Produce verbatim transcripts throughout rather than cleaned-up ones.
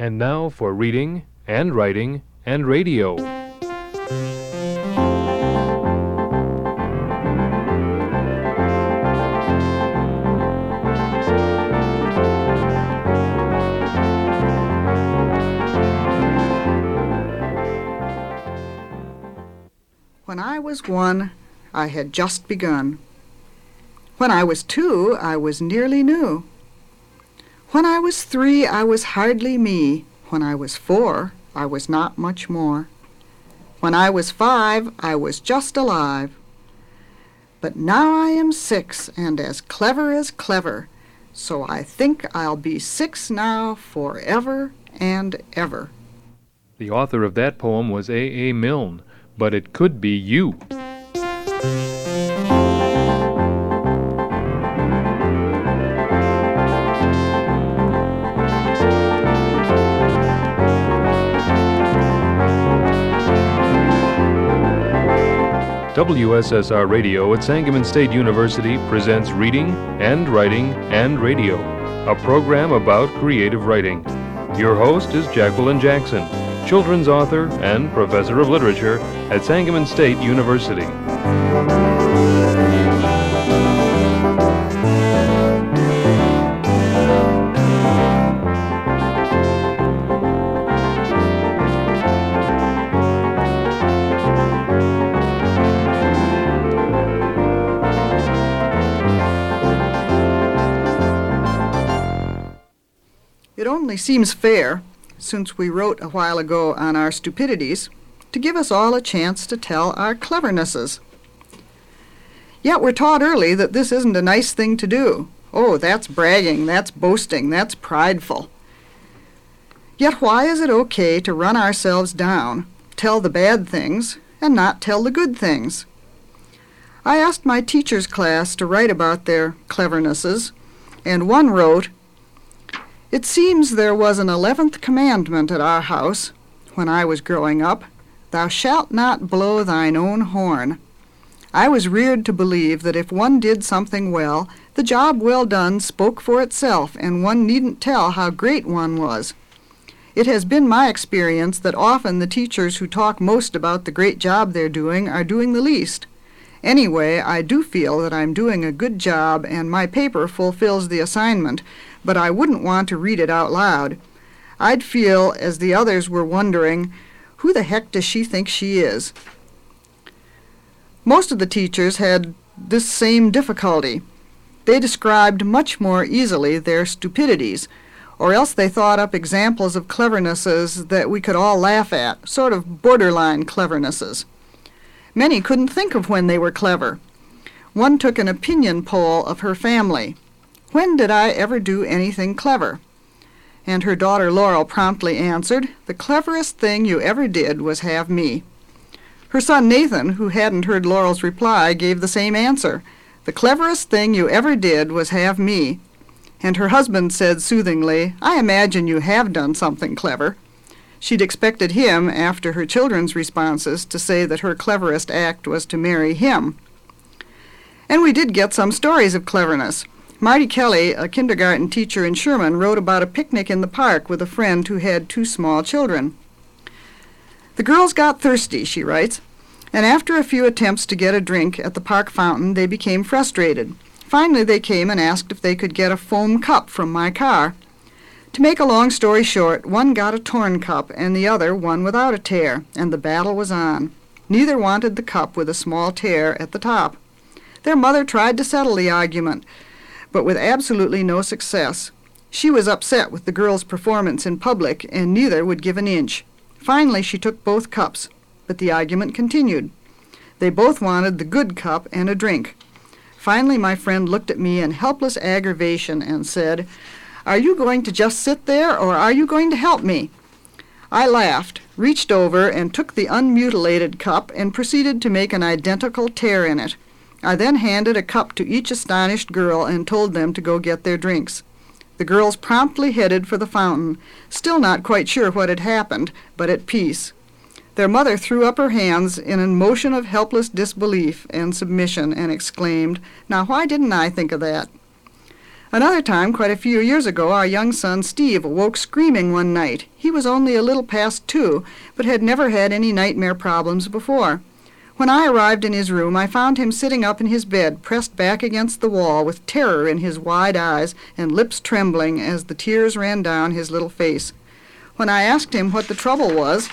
And now for reading and writing and radio. When I was one, I had just begun. When I was two, I was nearly new. When I was three, I was hardly me. When I was four, I was not much more. When I was five, I was just alive. But now I am six, and as clever as clever, so I think I'll be six now forever and ever. The author of that poem was A A. Milne, but it could be you. W S S R Radio at Sangamon State University presents Reading and Writing and Radio, a program about creative writing. Your host is Jacqueline Jackson, children's author and professor of literature at Sangamon State University. It only seems fair, since we wrote a while ago on our stupidities, to give us all a chance to tell our clevernesses. Yet we're taught early that this isn't a nice thing to do. Oh, that's bragging, that's boasting, that's prideful. Yet why is it okay to run ourselves down, tell the bad things, and not tell the good things? I asked my teacher's class to write about their clevernesses, and one wrote, "It seems there was an eleventh commandment at our house, when I was growing up, thou shalt not blow thine own horn. I was reared to believe that if one did something well, the job well done spoke for itself, and one needn't tell how great one was. It has been my experience that often the teachers who talk most about the great job they're doing are doing the least. Anyway, I do feel that I'm doing a good job and my paper fulfills the assignment, but I wouldn't want to read it out loud. I'd feel as the others were wondering, who the heck does she think she is?" Most of the teachers had this same difficulty. They described much more easily their stupidities, or else they thought up examples of clevernesses that we could all laugh at, sort of borderline clevernesses. Many couldn't think of when they were clever. One took an opinion poll of her family. "When did I ever do anything clever?" And her daughter Laurel promptly answered, "The cleverest thing you ever did was have me." Her son Nathan, who hadn't heard Laurel's reply, gave the same answer. "The cleverest thing you ever did was have me." And her husband said soothingly, "I imagine you have done something clever." She'd expected him, after her children's responses, to say that her cleverest act was to marry him. And we did get some stories of cleverness. Marty Kelly, a kindergarten teacher in Sherman, wrote about a picnic in the park with a friend who had two small children. "The girls got thirsty," she writes, "and after a few attempts to get a drink at the park fountain, they became frustrated. Finally, they came and asked if they could get a foam cup from my car. To make a long story short, one got a torn cup and the other one without a tear, and the battle was on. Neither wanted the cup with a small tear at the top. Their mother tried to settle the argument, but with absolutely no success. She was upset with the girls' performance in public, and neither would give an inch. Finally, she took both cups, but the argument continued. They both wanted the good cup and a drink. Finally, my friend looked at me in helpless aggravation and said, 'Are you going to just sit there, or are you going to help me?' I laughed, reached over, and took the unmutilated cup and proceeded to make an identical tear in it. I then handed a cup to each astonished girl and told them to go get their drinks. The girls promptly headed for the fountain, still not quite sure what had happened, but at peace. Their mother threw up her hands in a motion of helpless disbelief and submission and exclaimed, 'Now why didn't I think of that?' Another time, quite a few years ago, our young son Steve awoke screaming one night. He was only a little past two, but had never had any nightmare problems before. When I arrived in his room, I found him sitting up in his bed, pressed back against the wall, with terror in his wide eyes and lips trembling as the tears ran down his little face. When I asked him what the trouble was,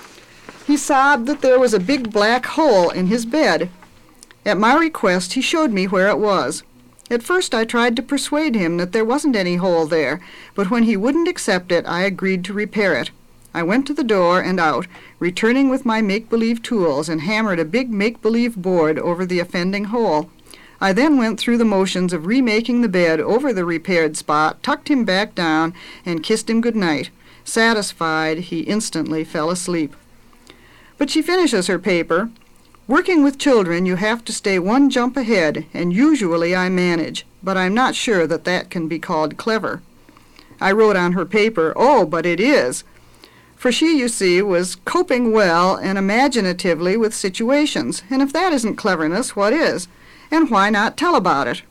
he sobbed that there was a big black hole in his bed. At my request, he showed me where it was. At first I tried to persuade him that there wasn't any hole there, but when he wouldn't accept it, I agreed to repair it. I went to the door and out, returning with my make-believe tools, and hammered a big make-believe board over the offending hole. I then went through the motions of remaking the bed over the repaired spot, tucked him back down, and kissed him good night. Satisfied, he instantly fell asleep. But she finishes her paper. Working with children, you have to stay one jump ahead, and usually I manage, but I'm not sure that that can be called clever. I wrote on her paper, "Oh, but it is." For she, you see, was coping well and imaginatively with situations, and if that isn't cleverness, what is? And why not tell about it?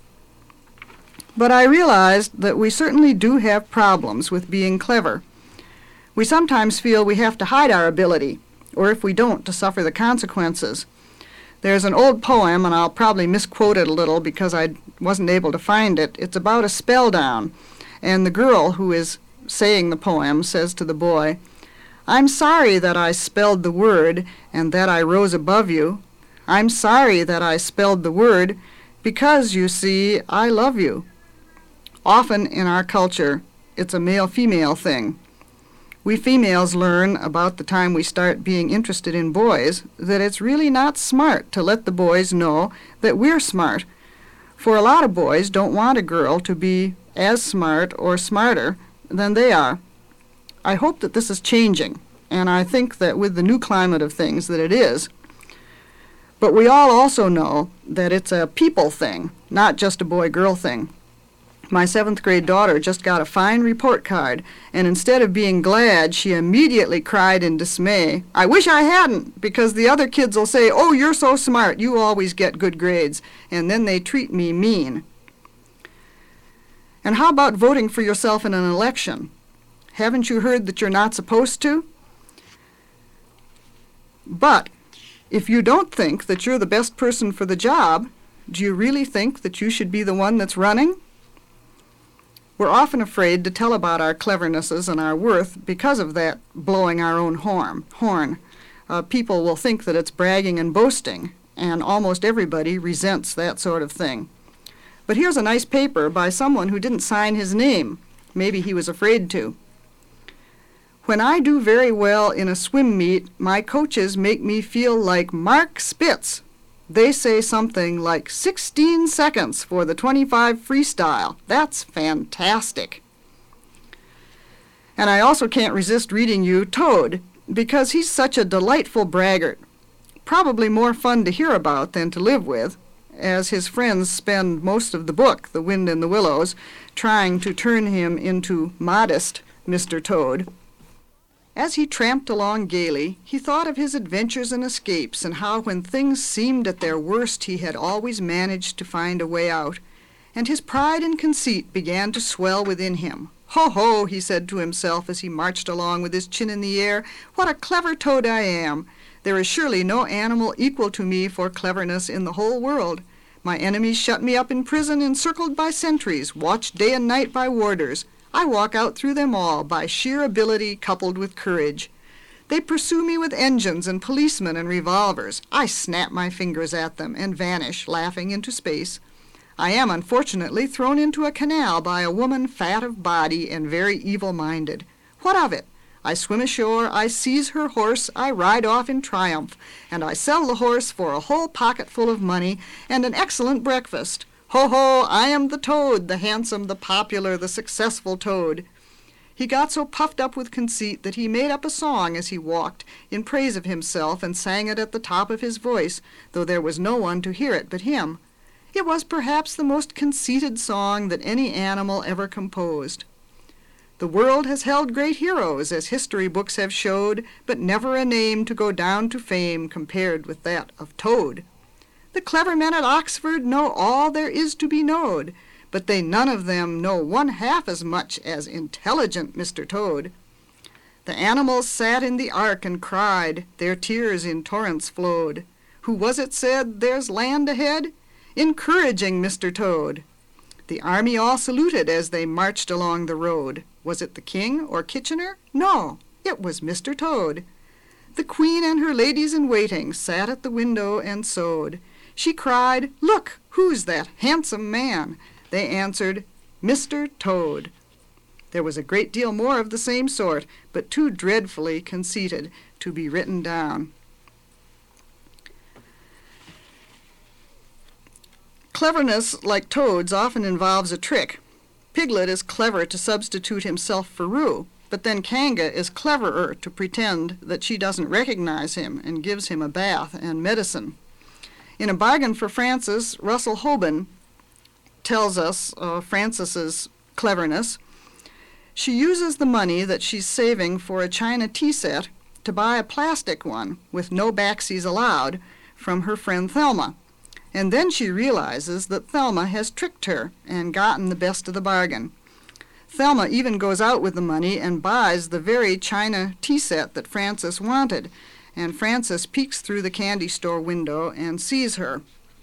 But I realized that we certainly do have problems with being clever. We sometimes feel we have to hide our ability, or if we don't, to suffer the consequences. There's an old poem, and I'll probably misquote it a little because I wasn't able to find it. It's about a spell down, and the girl who is saying the poem says to the boy, "I'm sorry that I spelled the word and that I rose above you. I'm sorry that I spelled the word because, you see, I love you." Often in our culture, it's a male-female thing. We females learn about the time we start being interested in boys that it's really not smart to let the boys know that we're smart. For a lot of boys don't want a girl to be as smart or smarter than they are. I hope that this is changing, and I think that with the new climate of things that it is. But we all also know that it's a people thing, not just a boy-girl thing. My seventh grade daughter just got a fine report card, and instead of being glad, she immediately cried in dismay, "I wish I hadn't, because the other kids will say, 'Oh, you're so smart, you always get good grades,' and then they treat me mean." And how about voting for yourself in an election? Haven't you heard that you're not supposed to? But if you don't think that you're the best person for the job, do you really think that you should be the one that's running? We're often afraid to tell about our clevernesses and our worth because of that blowing our own horn. horn. Uh, people will think that it's bragging and boasting, and almost everybody resents that sort of thing. But here's a nice paper by someone who didn't sign his name. Maybe he was afraid to. "When I do very well in a swim meet, my coaches make me feel like Mark Spitz. They say something like sixteen seconds for the twenty-five freestyle. That's fantastic." And I also can't resist reading you Toad, because he's such a delightful braggart. Probably more fun to hear about than to live with, as his friends spend most of the book, The Wind in the Willows, trying to turn him into modest Mister Toad. As he tramped along gaily, he thought of his adventures and escapes, and how when things seemed at their worst he had always managed to find a way out. And his pride and conceit began to swell within him. "Ho, ho," he said to himself as he marched along with his chin in the air, "what a clever toad I am! There is surely no animal equal to me for cleverness in the whole world. My enemies shut me up in prison, encircled by sentries, watched day and night by warders. I walk out through them all by sheer ability coupled with courage. They pursue me with engines and policemen and revolvers. I snap my fingers at them and vanish, laughing, into space. I am, unfortunately, thrown into a canal by a woman fat of body and very evil-minded. What of it? I swim ashore, I seize her horse, I ride off in triumph, and I sell the horse for a whole pocketful of money and an excellent breakfast. Ho, ho, I am the Toad, the handsome, the popular, the successful Toad." He got so puffed up with conceit that he made up a song as he walked in praise of himself and sang it at the top of his voice, though there was no one to hear it but him. It was perhaps the most conceited song that any animal ever composed. "The world has held great heroes, as history books have showed, but never a name to go down to fame compared with that of Toad. The clever men at Oxford know all there is to be knowed, but they none of them know one half as much as intelligent Mister Toad. The animals sat in the ark and cried, their tears in torrents flowed. Who was it said, "There's land ahead"? Encouraging Mister Toad. The army all saluted as they marched along the road. Was it the king or Kitchener? No, it was Mister Toad. The queen and her ladies-in-waiting sat at the window and sewed. She cried, "Look, who's that handsome man?" They answered, "Mister Toad." There was a great deal more of the same sort, but too dreadfully conceited to be written down. Cleverness, like Toad's, often involves a trick. Piglet is clever to substitute himself for Roo, but then Kanga is cleverer to pretend that she doesn't recognize him and gives him a bath and medicine. In A Bargain for Francis, Russell Hoban tells us uh, Francis's cleverness. She uses the money that she's saving for a china tea set to buy a plastic one with no backsies allowed from her friend Thelma. And then she realizes that Thelma has tricked her and gotten the best of the bargain. Thelma even goes out with the money and buys the very china tea set that Francis wanted, and Francis peeks through the candy store window and sees her.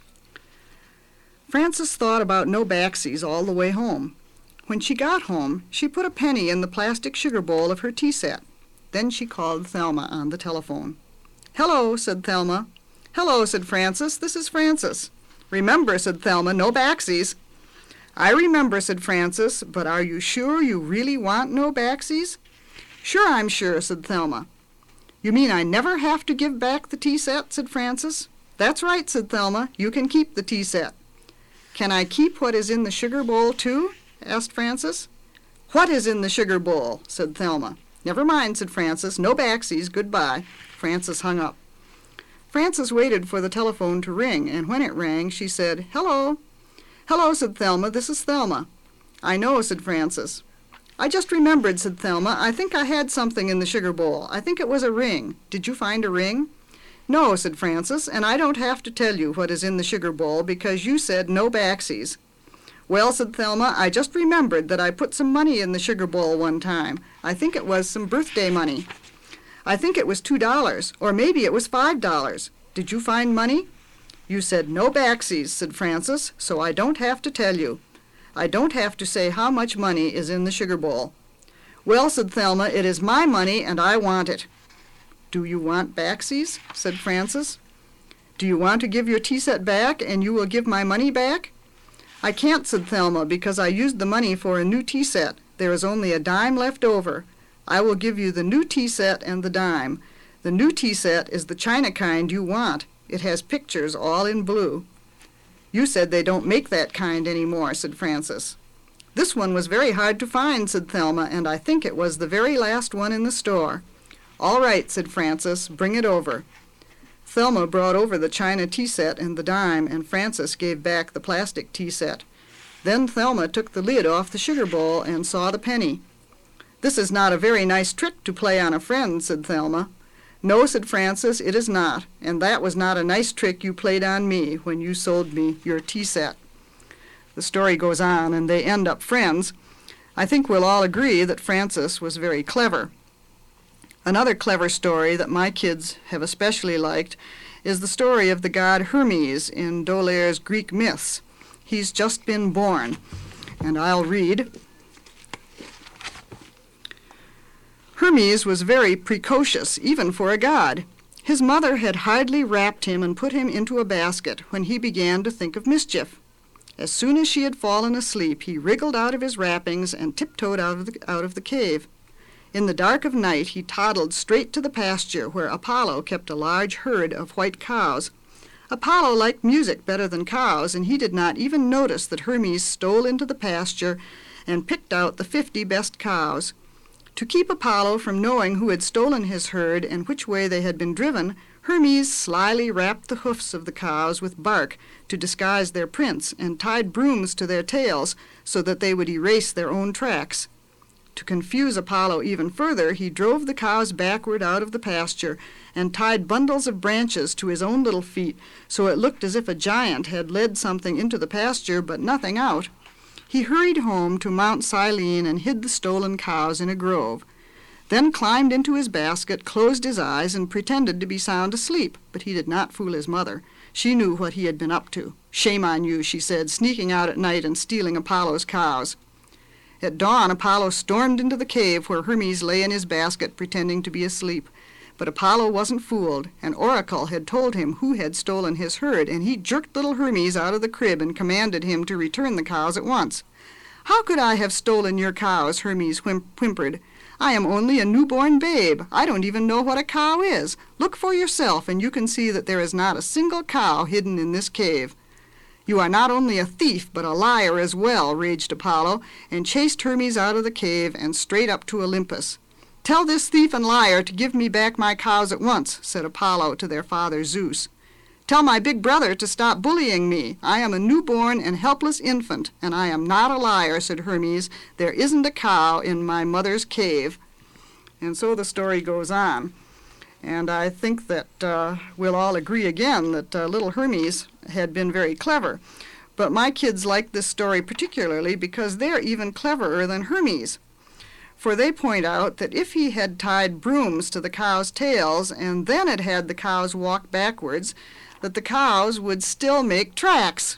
Francis thought about no backsies all the way home. When she got home, she put a penny in the plastic sugar bowl of her tea set. Then she called Thelma on the telephone. "Hello," said Thelma. "Hello," said Francis. "This is Francis." "Remember," said Thelma, "no backsies." "I remember," said Francis, "but are you sure you really want no backsies?" "Sure, I'm sure," said Thelma. "You mean I never have to give back the tea set?" said Francis. "That's right," said Thelma. "You can keep the tea set." "Can I keep what is in the sugar bowl, too?" asked Francis. "What is in the sugar bowl?" said Thelma. "Never mind," said Francis. "No backsies. Goodbye." Francis hung up. Francis waited for the telephone to ring, and when it rang, she said, "Hello." "Hello," said Thelma. "This is Thelma." "I know," said Francis. "I just remembered," said Thelma. "I think I had something in the sugar bowl. I think it was a ring. Did you find a ring?" "No," said Francis, "and I don't have to tell you what is in the sugar bowl because you said no backsies." "Well," said Thelma, "I just remembered that I put some money in the sugar bowl one time. I think it was some birthday money. I think it was two dollars, or maybe it was five dollars. Did you find money?" "You said no backsies," said Francis, "so I don't have to tell you. I don't have to say how much money is in the sugar bowl." "Well," said Thelma, "it is my money and I want it." "Do you want backsies?" said Francis. "Do you want to give your tea set back and you will give my money back?" "I can't," said Thelma, "because I used the money for a new tea set. There is only a dime left over. I will give you the new tea set and the dime. The new tea set is the china kind you want. It has pictures all in blue." "You said they don't make that kind anymore," said Francis. "This one was very hard to find," said Thelma, "and I think it was the very last one in the store." "All right," said Francis, "bring it over." Thelma brought over the china tea set and the dime, and Francis gave back the plastic tea set. Then Thelma took the lid off the sugar bowl and saw the penny. "This is not a very nice trick to play on a friend," said Thelma. "No," said Francis, "it is not, and that was not a nice trick you played on me when you sold me your tea set." The story goes on, and they end up friends. I think we'll all agree that Francis was very clever. Another clever story that my kids have especially liked is the story of the god Hermes in D'Aulaire's Greek myths. He's just been born, and I'll read. Hermes was very precocious, even for a god. His mother had hardly wrapped him and put him into a basket when he began to think of mischief. As soon as she had fallen asleep, he wriggled out of his wrappings and tiptoed out of the, out of the cave. In the dark of night, he toddled straight to the pasture where Apollo kept a large herd of white cows. Apollo liked music better than cows, and he did not even notice that Hermes stole into the pasture and picked out the fifty best cows. To keep Apollo from knowing who had stolen his herd and which way they had been driven, Hermes slyly wrapped the hoofs of the cows with bark to disguise their prints and tied brooms to their tails so that they would erase their own tracks. To confuse Apollo even further, he drove the cows backward out of the pasture and tied bundles of branches to his own little feet so it looked as if a giant had led something into the pasture but nothing out. He hurried home to Mount Silene and hid the stolen cows in a grove, then climbed into his basket, closed his eyes, and pretended to be sound asleep. But he did not fool his mother. She knew what he had been up to. "Shame on you," she said, "sneaking out at night and stealing Apollo's cows." At dawn, Apollo stormed into the cave where Hermes lay in his basket pretending to be asleep. But Apollo wasn't fooled. An oracle had told him who had stolen his herd, and he jerked little Hermes out of the crib and commanded him to return the cows at once. "How could I have stolen your cows?" Hermes whim- whimpered. "I am only a newborn babe. I don't even know what a cow is. Look for yourself, and you can see that there is not a single cow hidden in this cave." "You are not only a thief, but a liar as well," raged Apollo, and chased Hermes out of the cave and straight up to Olympus. "Tell this thief and liar to give me back my cows at once," said Apollo to their father Zeus. "Tell my big brother to stop bullying me. I am a newborn and helpless infant, and I am not a liar," said Hermes. "There isn't a cow in my mother's cave." And so the story goes on. And I think that uh, we'll all agree again that uh, little Hermes had been very clever. But my kids like this story particularly because they're even cleverer than Hermes. For they point out that if he had tied brooms to the cows' tails and then had had the cows walk backwards, that the cows would still make tracks.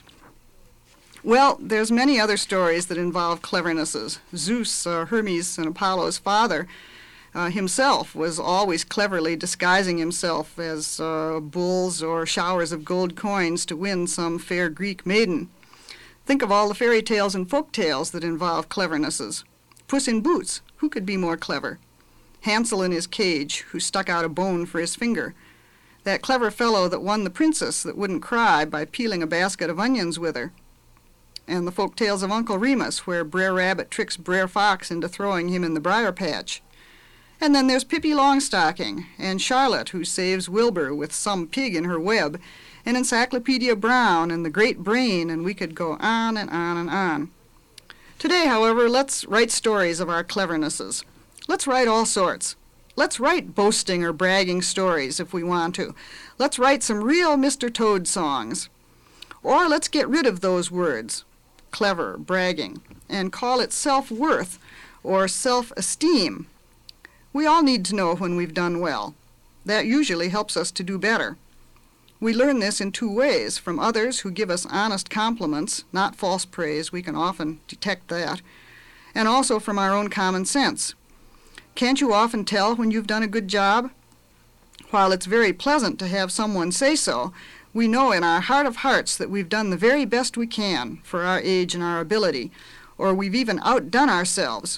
Well, there's many other stories that involve clevernesses. Zeus, uh, Hermes, and Apollo's father uh, himself was always cleverly disguising himself as uh, bulls or showers of gold coins to win some fair Greek maiden. Think of all the fairy tales and folk tales that involve clevernesses. Puss in Boots, who could be more clever? Hansel in his cage, who stuck out a bone for his finger. That clever fellow that won the princess that wouldn't cry by peeling a basket of onions with her. And the folk tales of Uncle Remus, where Brer Rabbit tricks Brer Fox into throwing him in the briar patch. And then there's Pippi Longstocking, and Charlotte, who saves Wilbur with some pig in her web, and Encyclopedia Brown, and The Great Brain, and we could go on and on and on. Today, however, let's write stories of our clevernesses. Let's write all sorts. Let's write boasting or bragging stories if we want to. Let's write some real Mister Toad songs. Or let's get rid of those words, clever, bragging, and call it self-worth or self-esteem. We all need to know when we've done well. That usually helps us to do better. We learn this in two ways, from others who give us honest compliments, not false praise, we can often detect that, and also from our own common sense. Can't you often tell when you've done a good job? While it's very pleasant to have someone say so, we know in our heart of hearts that we've done the very best we can for our age and our ability, or we've even outdone ourselves.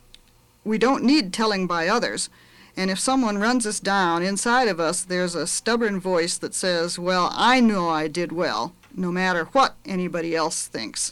We don't need telling by others. And if someone runs us down, inside of us there's a stubborn voice that says, "Well, I know I did well, no matter what anybody else thinks."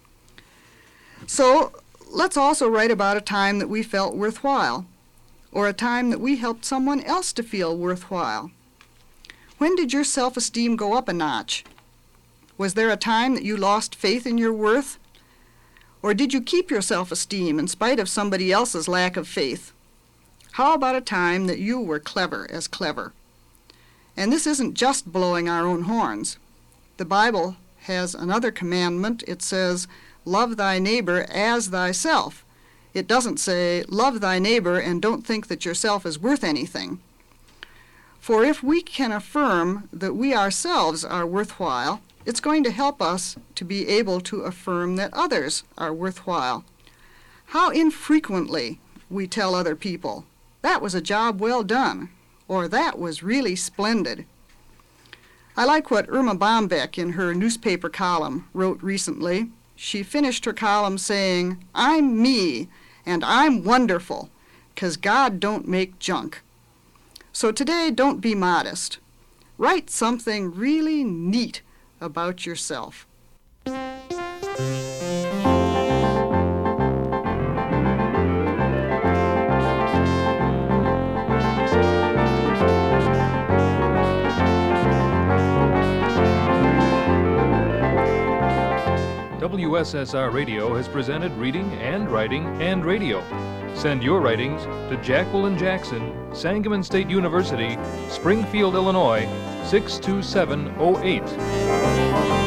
So let's also write about a time that we felt worthwhile, or a time that we helped someone else to feel worthwhile. When did your self-esteem go up a notch? Was there a time that you lost faith in your worth? Or did you keep your self-esteem in spite of somebody else's lack of faith? How about a time that you were clever as clever? And this isn't just blowing our own horns. The Bible has another commandment. It says, "Love thy neighbor as thyself." It doesn't say, "Love thy neighbor and don't think that yourself is worth anything." For if we can affirm that we ourselves are worthwhile, it's going to help us to be able to affirm that others are worthwhile. How infrequently we tell other people, "That was a job well done," or "That was really splendid." I like what Irma Bombeck in her newspaper column wrote recently. She finished her column saying, "I'm me, and I'm wonderful, 'cause God don't make junk." So today, don't be modest. Write something really neat about yourself. W S S R Radio has presented reading and writing and radio. Send your writings to Jacqueline Jackson, Sangamon State University, Springfield, Illinois, six two seven oh eight.